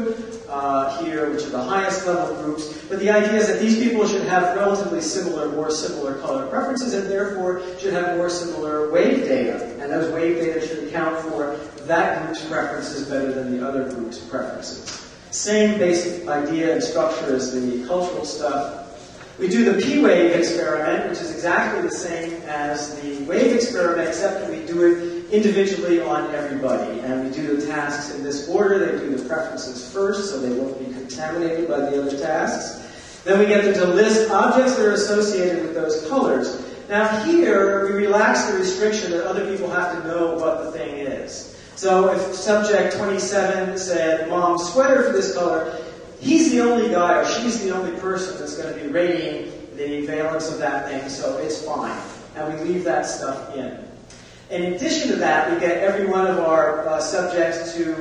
Speaker 1: 2 here, which are the highest level groups. But the idea is that these people should have relatively more similar color preferences, and therefore should have more similar wave data. And those wave data should account for that group's preferences better than the other group's preferences. Same basic idea and structure as the cultural stuff. We do the P-wave experiment, which is exactly the same as the wave experiment, except that we do it individually on everybody. And we do the tasks in this order. They do the preferences first, so they won't be contaminated by the other tasks. Then we get them to list objects that are associated with those colors. Now here, we relax the restriction that other people have to know what the thing is. So if subject 27 said, "Mom's sweater for this color," he's the only guy or she's the only person that's going to be rating the valence of that thing, so it's fine. And we leave that stuff in. In addition to that, we get every one of our subjects to,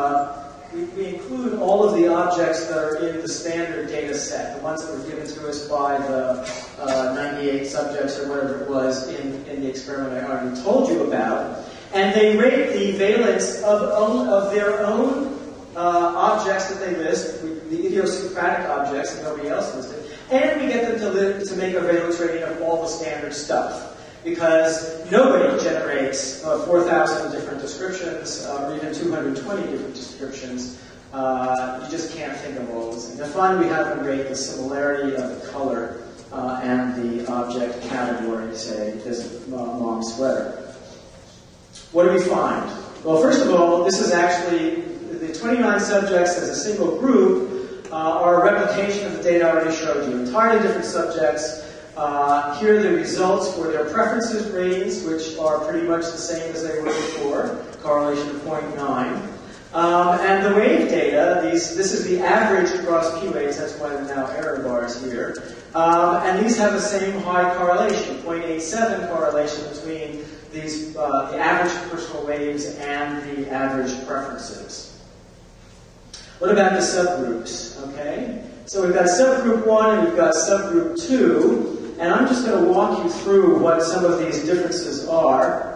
Speaker 1: we include all of the objects that are in the standard data set, the ones that were given to us by the 98 subjects or whatever it was in the experiment I already told you about. And they rate the valence of their own objects that they list, the idiosyncratic objects that nobody else listed, and we get them to make a valence rating of all the standard stuff. Because nobody generates 4,000 different descriptions, or even 220 different descriptions. You just can't think of all those things. And finally, we have them rate the similarity of the color and the object category, say, this mom's sweater. What do we find? Well, first of all, this is actually the 29 subjects as a single group are a replication of the data I already showed you. Entirely different subjects. Here are the results for their preferences ratings, which are pretty much the same as they were before, correlation of 0.9. And the wave data, this is the average across p-waves, that's why there are now error bars here. And these have the same high correlation, 0.87 correlation between these, the average personal waves and the average preferences. What about the subgroups? Okay, so we've got subgroup 1 and we've got subgroup 2. And I'm just going to walk you through what some of these differences are,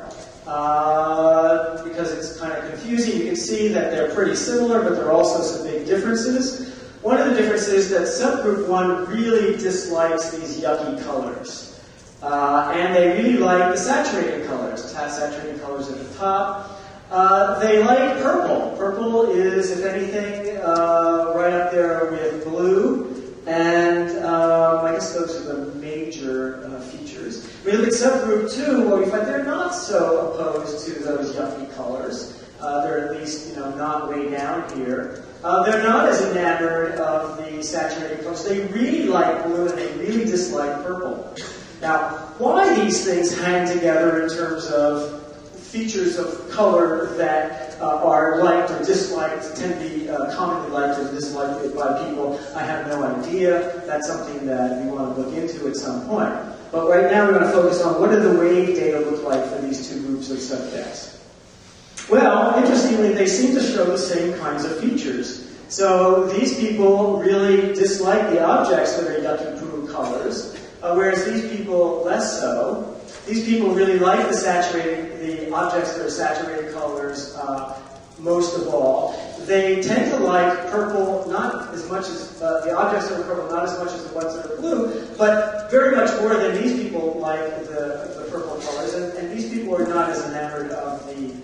Speaker 1: because it's kind of confusing. You can see that they're pretty similar, but there are also some big differences. One of the differences is that subgroup 1 really dislikes these yucky colors. And they really like the saturated colors, saturated colors at the top. They like purple. Purple is, if anything, right up there with blue. And I guess those are the major features. When we look at subgroup 2, well, we find they're not so opposed to those yucky colors. They're at least, not way down here. They're not as enamored of the saturated colors. They really like blue and they really dislike purple. Now, why these things hang together in terms of features of color that are liked or disliked, tend to be commonly liked or disliked by people, I have no idea. That's something that we want to look into at some point. But right now we're going to focus on what do the wave data look like for these two groups of subjects. Well, interestingly, they seem to show the same kinds of features. So these people really dislike the objects that are yucky blue colors, whereas these people less so. These people really like the objects that are saturated colors most of all. They tend to like purple not as much as, the objects that are purple not as much as the ones that are blue, but very much more than these people like the purple colors, and these people are not as enamored of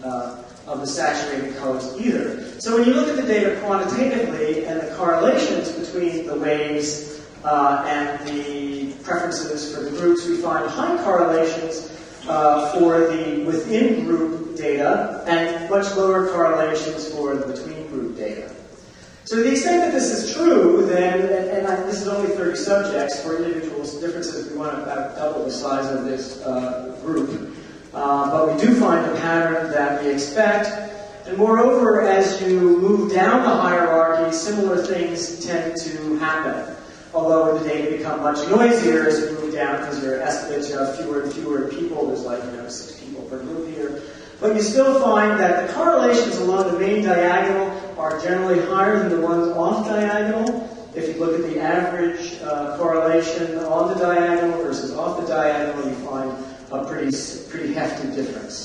Speaker 1: the saturated colors either. So when you look at the data quantitatively and the correlations between the waves and the preferences for the groups, we find high correlations for the within-group data and much lower correlations for the between-group data. So to the extent that this is true, then, and this is only 30 subjects, for individual differences, we want to about double the size of this group. But we do find the pattern that we expect. And moreover, as you move down the hierarchy, similar things tend to happen. Although the data become much noisier as you move down because your estimates, you have fewer and fewer people. There's like 6 people per group here. But you still find that the correlations along the main diagonal are generally higher than the ones off diagonal. If you look at the average correlation on the diagonal versus off the diagonal, you find a pretty hefty difference.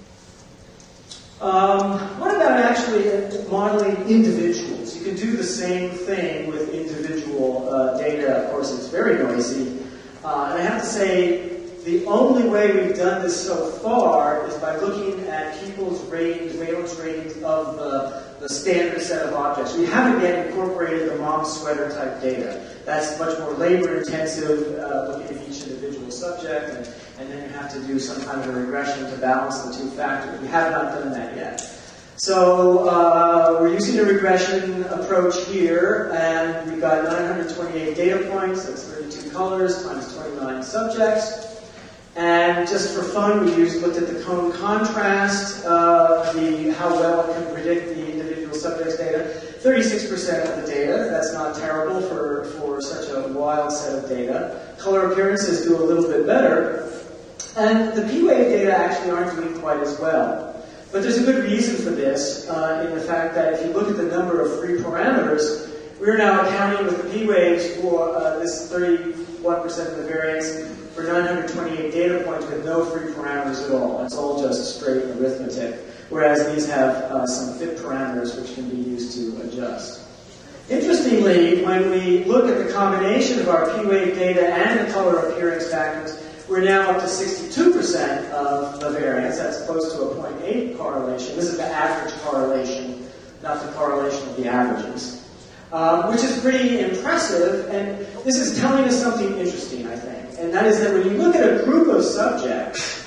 Speaker 1: What about actually modeling individuals? You can do the same thing with individual data. Of course, it's very noisy. And I have to say, the only way we've done this so far is by looking at people's valence ratings of the standard set of objects. We haven't yet incorporated the mom sweater type data. That's much more labor intensive, looking at each individual subject, and then you have to do some kind of a regression to balance the two factors. We have not done that yet. So we're using a regression approach here, and we've got 928 data points, that's 32 colors, times 29 subjects. And just for fun, we looked at the cone contrast, how well it can predict the individual subject's data. 36% of the data, that's not terrible for such a wild set of data. Color appearances do a little bit better. And the p-wave data actually aren't doing quite as well. But there's a good reason for this, in the fact that if you look at the number of free parameters, we're now accounting with the p-waves for this 31% of the variance for 928 data points with no free parameters at all. It's all just straight arithmetic, whereas these have some fit parameters which can be used to adjust. Interestingly, when we look at the combination of our p-wave data and the color appearance factors, we're now up to 62% of the variance. That's close to a 0.8 correlation. This is the average correlation, not the correlation of the averages, which is pretty impressive. And this is telling us something interesting, I think. And that is that when you look at a group of subjects,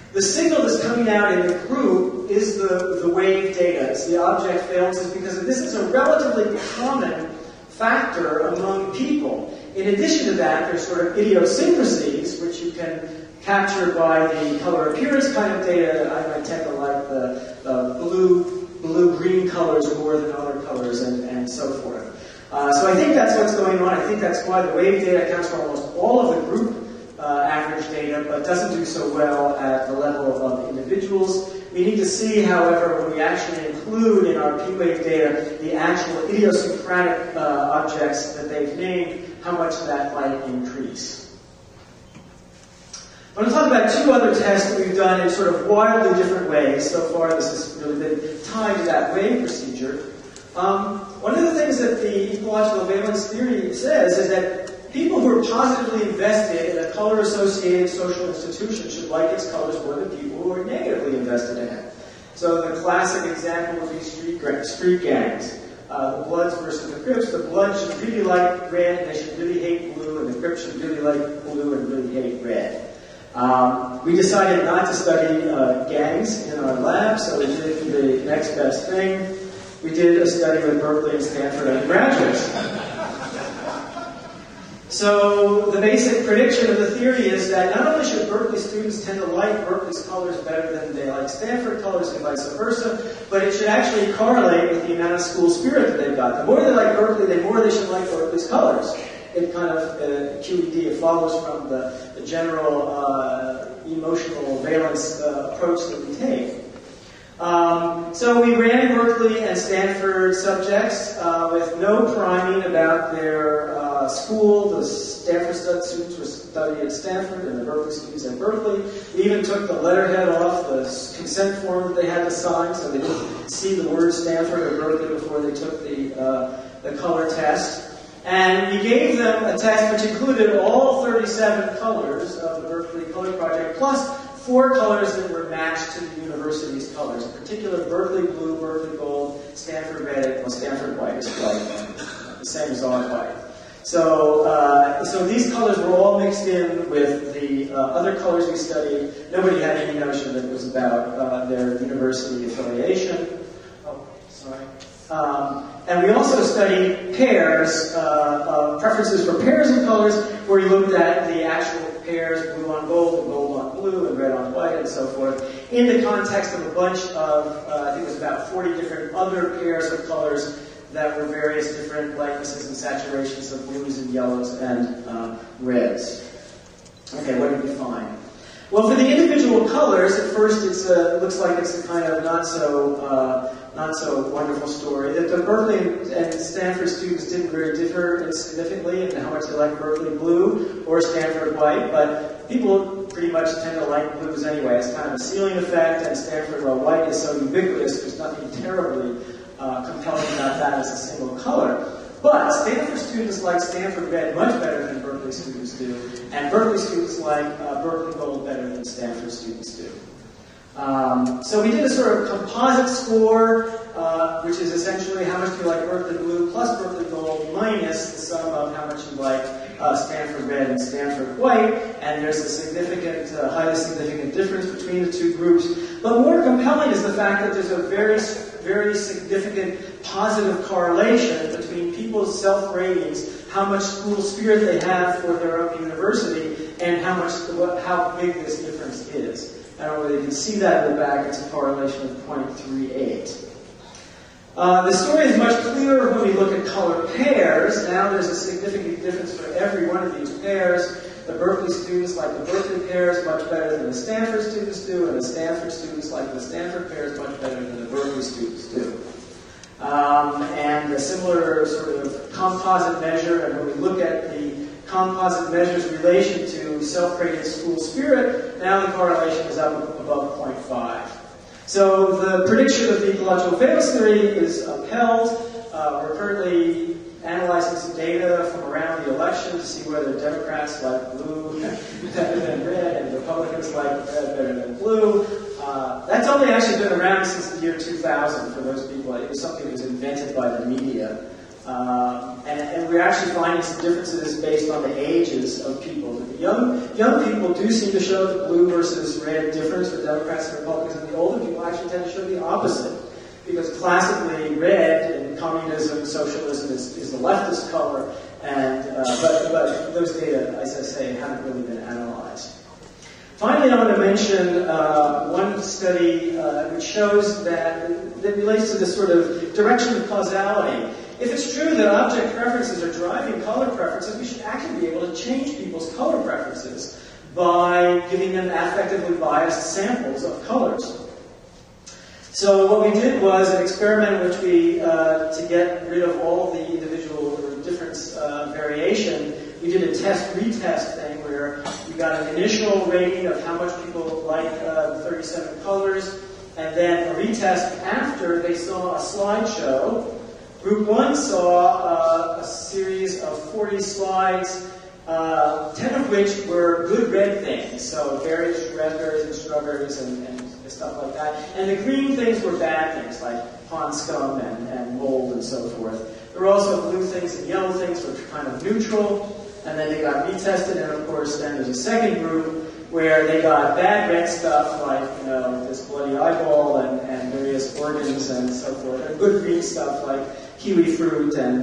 Speaker 1: The signal that's coming out in the group is the wave data. It's the object variances, because this is a relatively common factor among people. In addition to that, there's sort of idiosyncrasies, which you can capture by the color appearance kind of data. I might tend to like the blue-green colors more than other colors, and so forth. So I think that's what's going on. I think that's why the wave data accounts for almost all of the group average data, but doesn't do so well at the level of individuals. We need to see, however, when we actually include in our P-wave data the actual idiosyncratic objects that they've named, how much that might increase. I'm going to talk about two other tests that we've done in sort of wildly different ways. So far, this has really been tied to that wave procedure. One of the things that the ecological valence theory says is that people who are positively invested in a color-associated social institution should like its colors more than people who are negatively invested in it. So the classic example would be street gangs. The Bloods versus the Crips. The Bloods should really like red, and they should really hate blue, and the Crips should really like blue and really hate red. We decided not to study gangs in our lab, so we did the next best thing. We did a study with Berkeley and Stanford undergraduates. So the basic prediction of the theory is that not only should Berkeley students tend to like Berkeley's colors better than they like Stanford colors and vice versa, but it should actually correlate with the amount of school spirit that they've got. The more they like Berkeley, the more they should like Berkeley's colors. It kind of, QED, it follows from the general emotional valence approach that we take. So we ran Berkeley and Stanford subjects with no priming about their school. The Stanford students were studying at Stanford and the Berkeley students at Berkeley. We even took the letterhead off the consent form that they had to sign, so they didn't see the word Stanford or Berkeley before they took the color test. And we gave them a test which included all 37 colors of the Berkeley Color Project, plus 4 colors that were matched to the university's colors. In particular, Berkeley blue, Berkeley gold, Stanford red, and Stanford white is white, the same as our white. So these colors were all mixed in with the other colors we studied. Nobody had any notion that it was about their university affiliation. Oh, sorry. And we also studied pairs, preferences for pairs of colors, where we looked at the actual pairs, blue on gold, and gold on blue, and red on white, and so forth, in the context of a bunch of, I think it was about 40 different other pairs of colors that were various different lightnesses and saturations of blues and yellows and reds. Okay, what did we find? Well, for the individual colors, at first it looks like it's a kind of not so wonderful story. That the Berkeley and Stanford students didn't really differ significantly in how much they like Berkeley blue or Stanford white, but people pretty much tend to like blues anyway. It's kind of a ceiling effect, and Stanford, while white is so ubiquitous, there's nothing terribly compelling about that as a single color. But Stanford students like Stanford red much better than Berkeley students do, and Berkeley students like Berkeley gold better than Stanford students do. So we did a sort of composite score, which is essentially how much you like Berkeley blue plus Berkeley gold minus the sum of how much you like Stanford red and Stanford white, and there's a significant, highly significant difference between the two groups. But more compelling is the fact that there's a very, very significant positive correlation between people's self-ratings, how much school spirit they have for their own university, and how big this difference is. I don't know whether you can see that in the back. It's a correlation of 0.38. The story is much clearer when we look at color pairs. Now there's a significant difference for every one of these pairs. The Berkeley students like the Berkeley pairs much better than the Stanford students do, and the Stanford students like the Stanford pairs much better than the Berkeley students do. And a similar sort of composite measure, and when we look at the composite measures relation to self-rated school spirit, now the correlation is up above 0.5. So the prediction of the ecological valence theory is upheld. We're currently analyzing some data from around the election to see whether Democrats like blue better than red and Republicans like red better than blue. That's only actually been around since the year 2000 for those people. It was something that was invented by the media. And we're actually finding some differences based on the ages of people. The young young people do seem to show the blue versus red difference for Democrats and Republicans, and the older people actually tend to show the opposite. Because classically, red in communism, socialism is the leftist color, and but those data, as I say, haven't really been analyzed. Finally, I want to mention one study which shows that relates to this sort of direction of causality. If it's true that object preferences are driving color preferences, we should actually be able to change people's color preferences by giving them affectively biased samples of colors. So what we did was an experiment in which we, to get rid of all the individual or difference variation, we did a test-retest thing where we got an initial rating of how much people like the 37 colors, and then a retest after they saw a slideshow. Group 1 saw a series of 40 slides, 10 of which were good red things, so berries, raspberries, and strawberries, and stuff like that. And the green things were bad things, like pond scum and mold and so forth. There were also blue things and yellow things, which were kind of neutral. And then they got retested, and of course then there's a second group where they got bad red stuff like, this bloody eyeball and various organs and so forth, and good green stuff like kiwi fruit and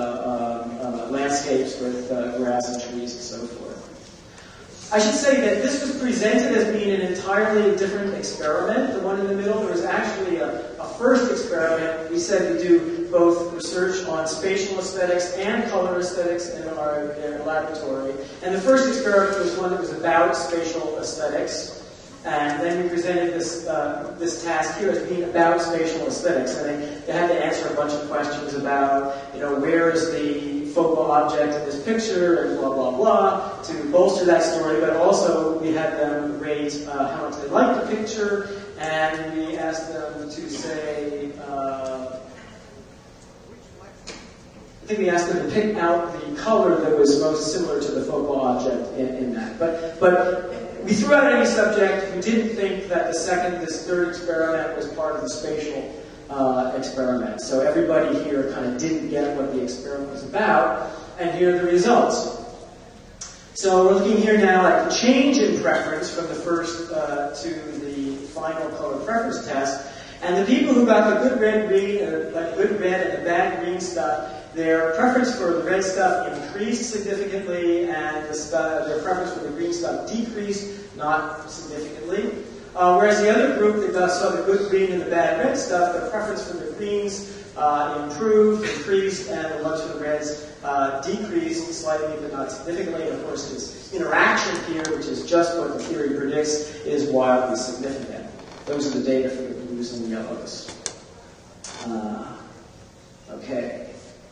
Speaker 1: landscapes with grass and trees and so forth. I should say that this was presented as being an entirely different experiment, the one in the middle. There was actually a first experiment. We said we do both research on spatial aesthetics and color aesthetics in our laboratory. And the first experiment was one that was about spatial aesthetics. And then we presented this task here as being about spatial aesthetics. And they had to answer a bunch of questions about, where is the focal object in this picture, and blah, blah, blah, to bolster that story. But also, we had them rate how much they liked the picture, and we asked them to say, I think we asked them to pick out the color that was most similar to the focal object in that. But we threw out any subject. We didn't think that this third experiment was part of the spatial experiment. So everybody here kind of didn't get what the experiment was about, and here are the results. So we're looking here now at the change in preference from the first to the final color preference test. And the people who got the good red, green, good red and the bad green stuff, their preference for the red stuff increased significantly, and their preference for the green stuff decreased, not significantly. Whereas the other group that saw the good green and the bad red stuff, their preference for the greens improved, increased, and the ones for the reds decreased slightly, but not significantly. And of course, this interaction here, which is just what the theory predicts, is wildly significant. Those are the data for the blues and the yellows. Okay.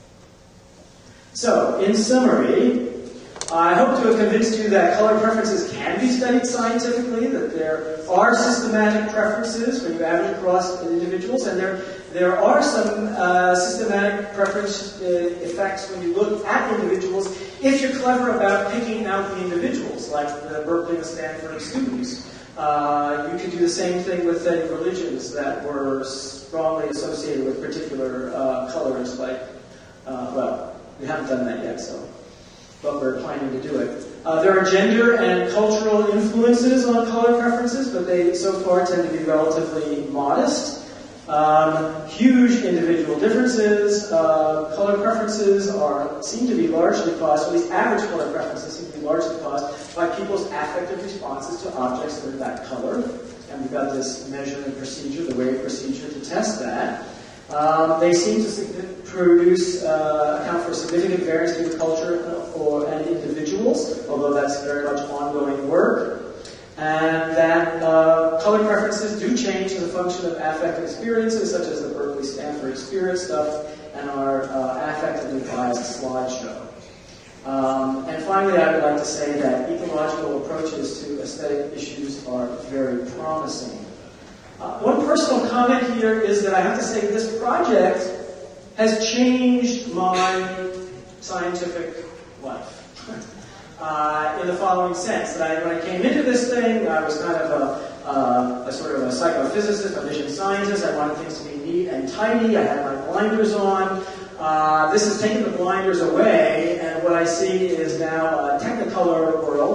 Speaker 1: So, in summary, I hope to have convinced you that color preferences can be studied scientifically, that there are systematic preferences when you average across individuals, and there are some systematic preference effects when you look at individuals if you're clever about picking out the individuals, like the Berkeley and Stanford students. You can do the same thing with religions that were strongly associated with particular colors, like, we haven't done that yet, but we're planning to do it. There are gender and cultural influences on color preferences, but they so far tend to be relatively modest. Huge individual differences. Color preferences seem to be largely caused, at least average color preferences seem to be largely caused by people's affective responses to objects that are that color. And we've got this measurement procedure, the WAVE procedure, to test that. They seem to account for significant variance in culture and individuals, although that's very much ongoing work. And that color preferences do change as a function of affective experiences, such as the Berkeley-Stanford experience stuff, and our affectively biased slideshow. And finally, I would like to say that ecological approaches to aesthetic issues are very promising. One personal comment here is that I have to say this project has changed my scientific life. In the following sense, that when I came into this thing, I was kind of a sort of a psychophysicist, a vision scientist. I wanted things to be neat and tidy. I had my blinders on. This has taken the blinders away, and what I see is now a technicolor world.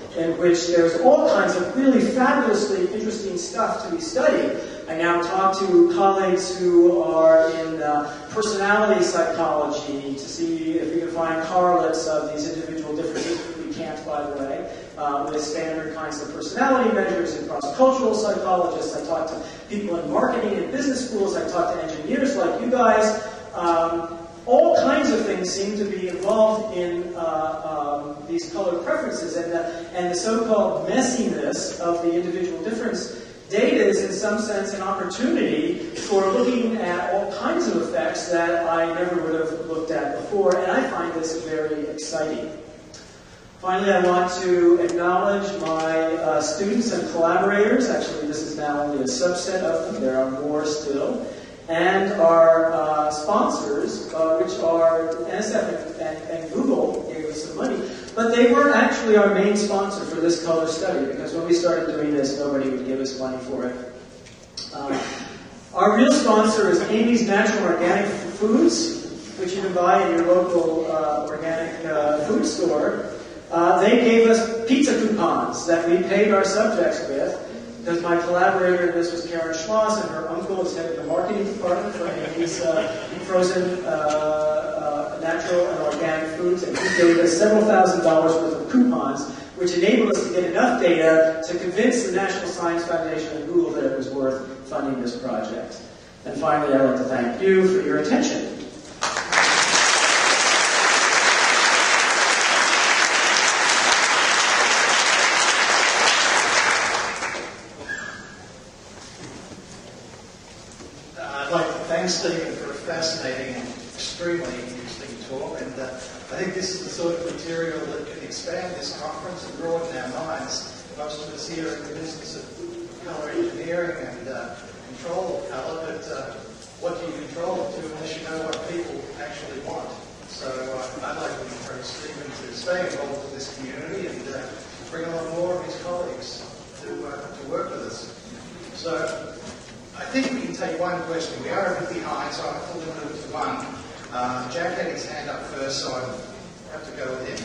Speaker 1: in which there's all kinds of really fabulously interesting stuff to be studied. I now talk to colleagues who are in personality psychology to see if we can find correlates of these individual differences. We can't, by the way, with standard kinds of personality measures and cross-cultural psychologists. I talk to people in marketing and business schools. I talk to engineers like you guys. All kinds of things seem to be involved in these color preferences, and the so-called messiness of the individual difference data is in some sense an opportunity for looking at all kinds of effects that I never would have looked at before, and I find this very exciting. Finally, I want to acknowledge my students and collaborators. Actually, this is now only a subset of them. There are more still. And our sponsors, which are NSF and Google, gave us some money. But they weren't actually our main sponsor for this color study, because when we started doing this, nobody would give us money for it. Our real sponsor is Amy's Natural Organic Foods, which you can buy in your local organic food store. They gave us pizza coupons that we paid our subjects with, because my collaborator in this was Karen Schloss, and her uncle is head of the marketing department for Amy's frozen natural and organic foods, and he gave us several $1,000s worth of coupons, which enabled us to get enough data to convince the National Science Foundation and Google that it was worth funding this project. And finally, I'd like to thank you for your attention.
Speaker 2: I'd like to thank Stephen for a fascinating and extremely interesting talk, and I think this is the sort of material that can expand this conference and broaden our minds. Most of us here are in the business of colour engineering and control of colour, but what do you control it to unless you know what people actually want? So I'd like to encourage Stephen to stay involved with this community and bring along more of his colleagues to work with us. So I think we can take one question. We are a bit behind, so I have to limit it to one. Jack had his hand up first, so I have to go with him.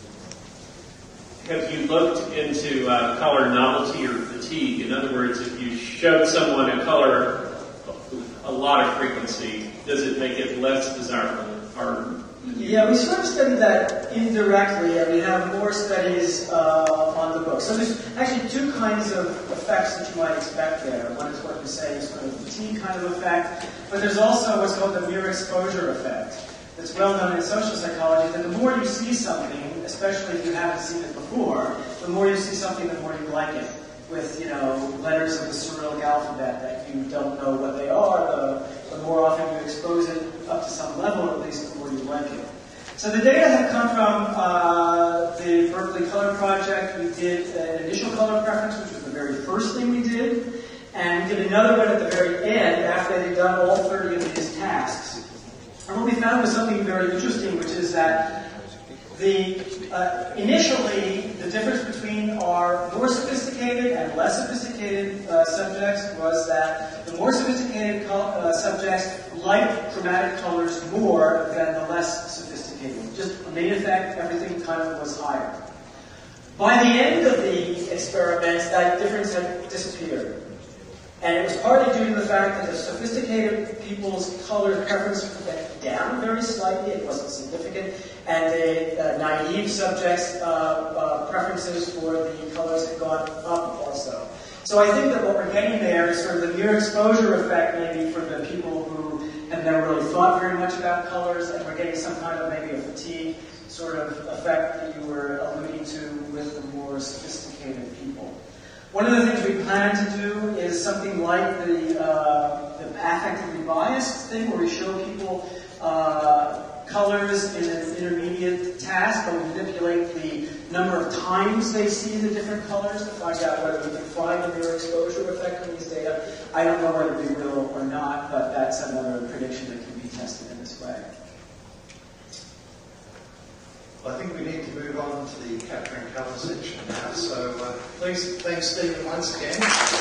Speaker 3: Have you looked into color novelty or fatigue? In other words, if you showed someone a color a lot of frequency, does it make it less desirable?
Speaker 1: Yeah, we sort of studied that indirectly, and we have more studies on the book. So there's actually two kinds of effects that you might expect there. One is what you say is sort of fatigue kind of effect, but there's also what's called the mere exposure effect. It's well known in social psychology that the more you see something, especially if you haven't seen it before, the more you see something, the more you like it. With, letters of the Cyrillic alphabet that you don't know what they are, the more often you expose it up to some level, at least, the more you like it. So the data have come from the Berkeley Color Project. We did an initial color preference, which was the very first thing we did, and we did another one at the very end after they'd done all 30 of these tasks. And what we found was something very interesting, which is that initially, the difference between our more sophisticated and less sophisticated subjects was that the more sophisticated subjects liked chromatic colors more than the less sophisticated. Just a main effect, everything kind of was higher. By the end of the experiments, that difference had disappeared. And it was partly due to the fact that the sophisticated people's color preference went down very slightly, it wasn't significant, and the naive subjects' preferences for the colors had gone up also. So I think that what we're getting there is sort of the mere exposure effect maybe for the people who have never really thought very much about colors, and we're getting some kind of maybe a fatigue sort of effect that you were alluding to with the more sophisticated people. One of the things we plan to do is something like the affectively biased thing, where we show people colors in an intermediate task, but we manipulate the number of times they see the different colors to find out whether we can find a mere exposure effect on these data. I don't know whether we will or not, but that's another prediction that can be tested in this way.
Speaker 2: Well, I think we need to move on to the capturing colour section now. So please thank Stephen once again.